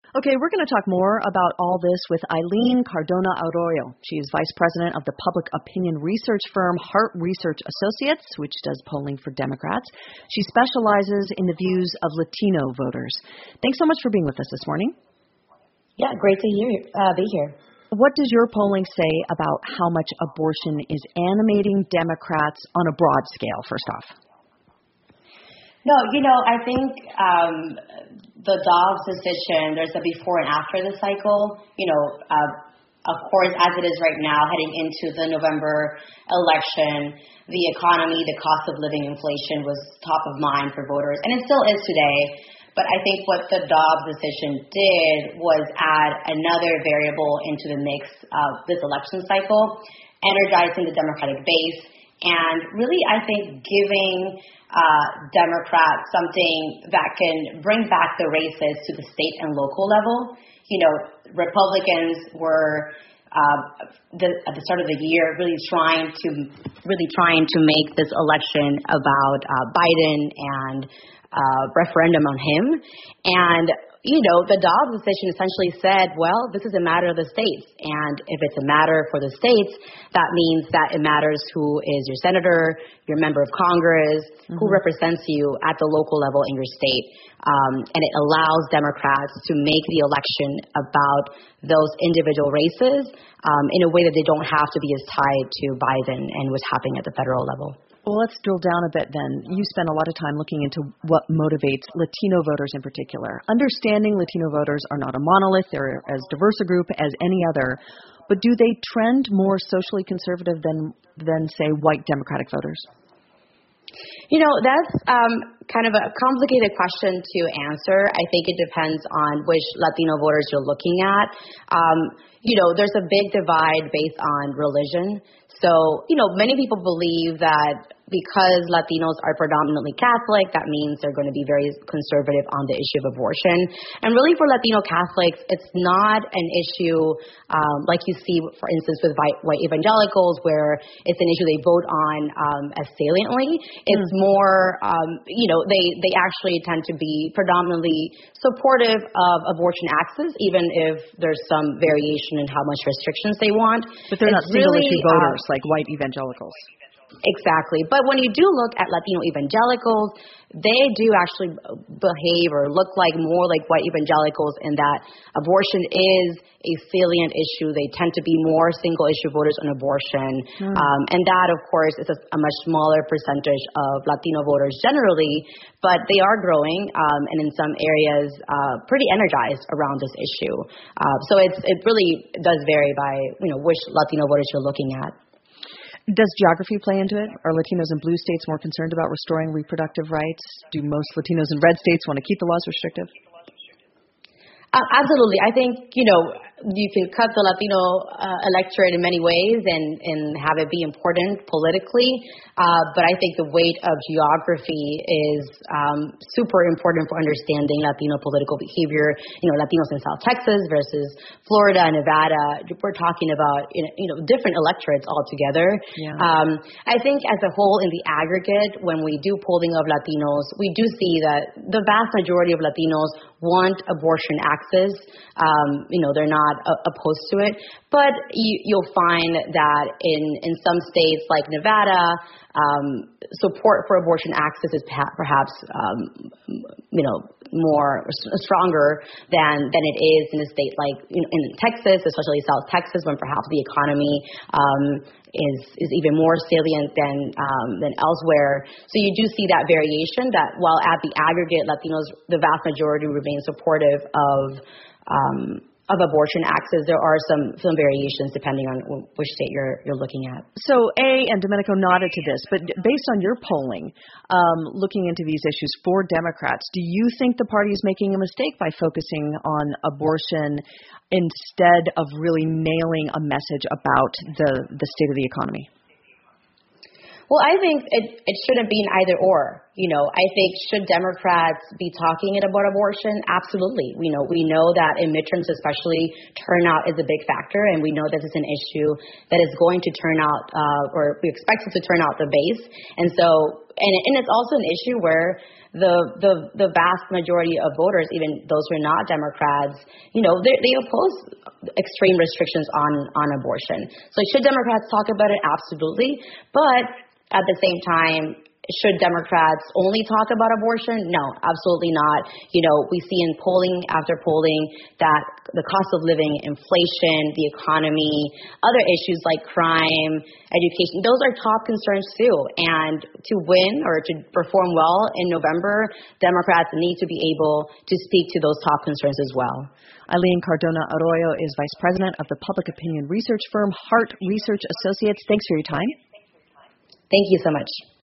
Okay, we're going to talk more about all this with Eileen Cardona Arroyo. She is vice president of the public opinion research firm Hart Research Associates, which does polling for Democrats. She specializes in the views of Latino voters. Thanks so much for being with us this morning. Yeah, great to be here. What does your polling say about how much abortion is animating Democrats on a broad scale, first off? No, I think the Dobbs decision, there's a before and after the cycle. Of course, as it is right now, heading into the November election, the economy, the cost of living inflation was top of mind for voters, and it still is today. But I think what the Dobbs decision did was add another variable into the mix of this election cycle, energizing the Democratic base, and really, I think, giving Democrats something that can bring back the races to the state and local level. Republicans were at the start of the year really trying to make this election about Biden and referendum on him. And the Dobbs decision essentially said, well, this is a matter of the states. And if it's a matter for the states, that means that it matters who is your senator, your member of Congress, who represents you at the local level in your state. And it allows Democrats to make the election about those individual races in a way that they don't have to be as tied to Biden and what's happening at the federal level. Well, let's drill down a bit then. You spend a lot of time looking into what motivates Latino voters in particular. Understanding Latino voters are not a monolith. They're as diverse a group as any other. But do they trend more socially conservative than say, white Democratic voters? That's kind of a complicated question to answer. I think it depends on which Latino voters you're looking at. There's a big divide based on religion. So, many people believe that because Latinos are predominantly Catholic, that means they're going to be very conservative on the issue of abortion. And really for Latino Catholics, it's not an issue like you see, for instance, with white evangelicals, where it's an issue they vote on as saliently. It's more, they actually tend to be predominantly supportive of abortion access, even if there's some variation in how much restrictions they want. But they're not single-issue voters like white evangelicals. Exactly. But when you do look at Latino evangelicals, they do actually behave or look like more like white evangelicals in that abortion is a salient issue. They tend to be more single-issue voters on abortion. And that, of course, is a much smaller percentage of Latino voters generally, but they are growing and in some areas pretty energized around this issue. So it really does vary by which Latino voters you're looking at. Does geography play into it? Are Latinos in blue states more concerned about restoring reproductive rights? Do most Latinos in red states want to keep the laws restrictive? Absolutely. I think, you can cut the Latino electorate in many ways and have it be important politically. But I think the weight of geography is super important for understanding Latino political behavior. Latinos in South Texas versus Florida and Nevada, we're talking about, different electorates altogether. Yeah. I think as a whole, in the aggregate, when we do polling of Latinos, we do see that the vast majority of Latinos want abortion access. They're not opposed to it, but you'll find that in some states like Nevada, support for abortion access is perhaps more stronger than it is in a state like in Texas, especially South Texas, when perhaps the economy is even more salient than elsewhere. So you do see that variation. That while at the aggregate, Latinos, the vast majority remain supportive of abortion access, there are some variations depending on which state you're looking at. So and Domenico nodded to this, but based on your polling, looking into these issues for Democrats, do you think the party is making a mistake by focusing on abortion instead of really nailing a message about the state of the economy? Well, I think it shouldn't be an either or. I think should Democrats be talking about abortion? Absolutely. We know that in midterms especially, turnout is a big factor, and we know this is an issue that is going to turn out, or we expect it to turn out the base. And so, and it's also an issue where the vast majority of voters, even those who are not Democrats, they oppose extreme restrictions on abortion. So should Democrats talk about it? Absolutely. But at the same time, should Democrats only talk about abortion? No, absolutely not. We see in polling after polling that the cost of living, inflation, the economy, other issues like crime, education, those are top concerns too. And to win or to perform well in November, Democrats need to be able to speak to those top concerns as well. Eileen Cardona Arroyo is Vice President of the public opinion research firm Hart Research Associates. Thanks for your time. Thank you so much.